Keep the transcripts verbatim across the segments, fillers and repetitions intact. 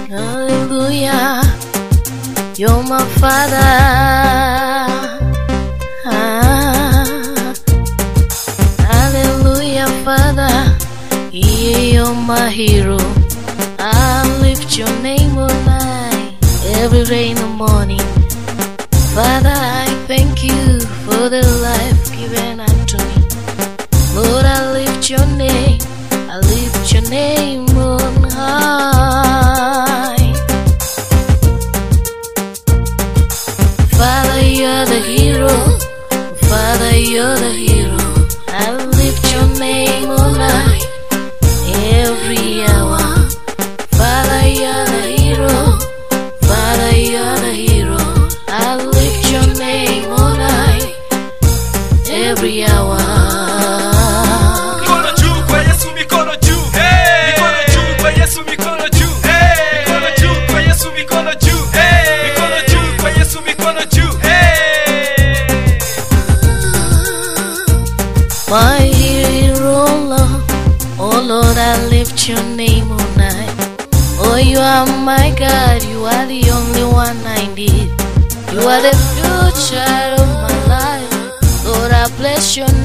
Hallelujah, you're my Father. Ah, hallelujah, Father, yeah, you're my hero. I lift your name all night, every day in the morning. Father, I thank you for the life given unto me. Lord, I lift your name, I lift your name on high. Father, you're the hero. Father, you're the hero. I lift your name all night, every hour. Father, you're the hero. Father, you're the hero. I lift your name all night, every hour. Mikono juu kwa Yesu, mikono juu. Mikono juu kwa Yesu, mikono juu. Mikono juu kwa Yesu, mikono juu. Mikono juu kwa Yesu, mikono juu. My hero, Lord, oh Lord, I lift your name all night. Oh, you are my God, you are the only one I need. You are the future of my life. Lord, I bless your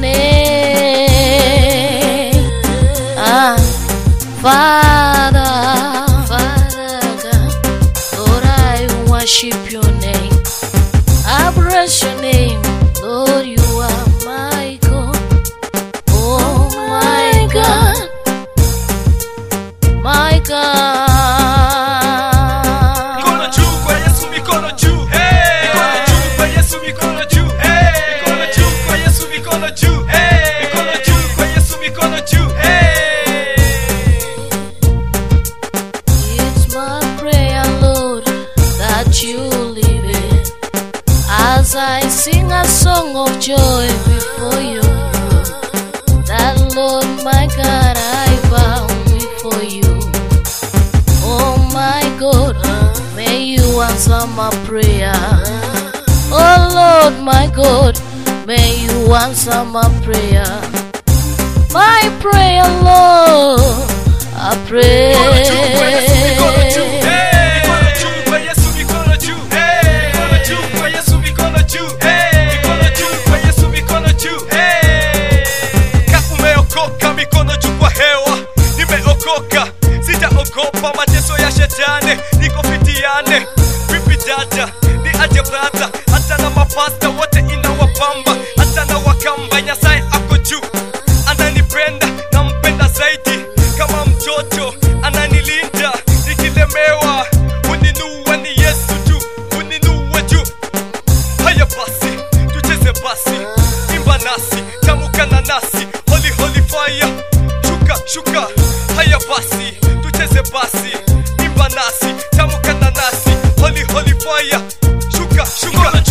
name. Ah, Father, Father God, Lord, I worship your name. I bless your name, Lord, you are my God. Oh my God, my God. Mikono juu kwa Yesu, mikono juu. Mikono juu kwa Yesu, mikono juu. Mikono juu kwa Yesu, mikono juu. Mikono juu kwa Yesu, mikono juu. It's my prayer, Lord, that you live it. As I sing a song of joy before you, that Lord, my God, I bow before you. Oh my God, may you answer my prayer. Oh Lord, my God, may you answer my prayer. My prayer, Lord, I pray. Mikono juu kwa Yesu, mikono juu. Mikono juu kwa Yesu, mikono juu. Mikono juu kwa Yesu, mikono juu. Mikono juu kwa Yesu, mikono juu. Kama umeokoka, mikono juu kwa hewa. Nimeokoka, sitaogopa mateso ya shetani. Niko fitiane, vipi dada, ni aje brother. Hata na mapasta wote inawapamba, hata na wakamba Nyasaye ako juu. Ananipenda, nampenda zaidi. Kama mtoto, ananilinda, nikilemewa uninua ni Yesu tu, uninua juu. Haya basi, tucheze basi, imba nasi, tamuka na nasi. Holy holy fire, shuka shuka. Haya basi, tucheze basi, imba nasi, tamuka na nasi. Holy holy fire, shuka shuka.